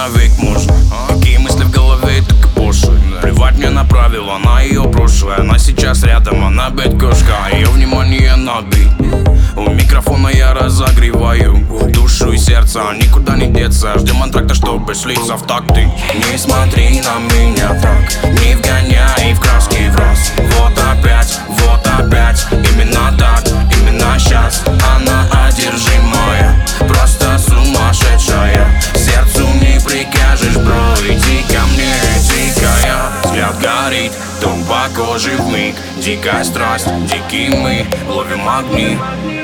навек можно. Какие мысли в голове, так и пошлые. Плевать мне на правила, на ее прошлое. Она сейчас рядом, она бэд-кошка, ее внимание на бит. У микрофона я разогреваю душу и сердце, никуда не деться. Ждем антракта, чтобы слиться в такты. Не смотри на меня так, не вгоняй в краски в раз. Вот опять, именно так, именно сейчас. Она одержимая, просто сумасшедшая. Сердцу не прикажешь, бро, иди ко мне, дикая. Взгляд горит, тон по коже вмиг. Дикая страсть, дикие мы ловим огни.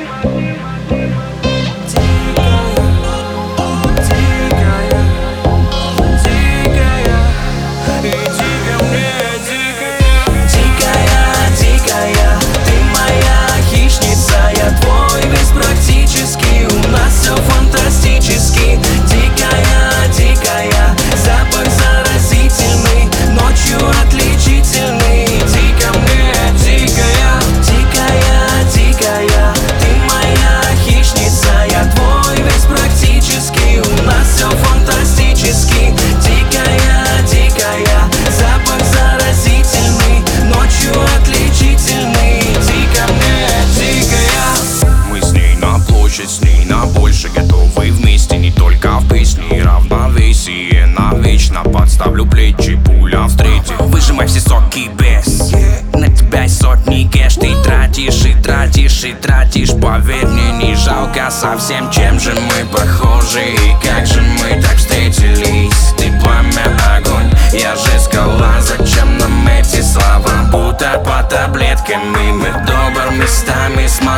С ней на больше, готовы вместе, не только в песне. Равновесие навечно, подставлю плечи, пуля встретит. Выжимай все соки без. На тебя сотни кэш ты тратишь и тратишь и тратишь. Поверь мне, не жалко совсем. Чем же мы похожи и как же мы так встретились? Ты пламя, огонь, я же скала. Зачем нам эти слова? Будто по таблеткам и мир добр местами смотрим.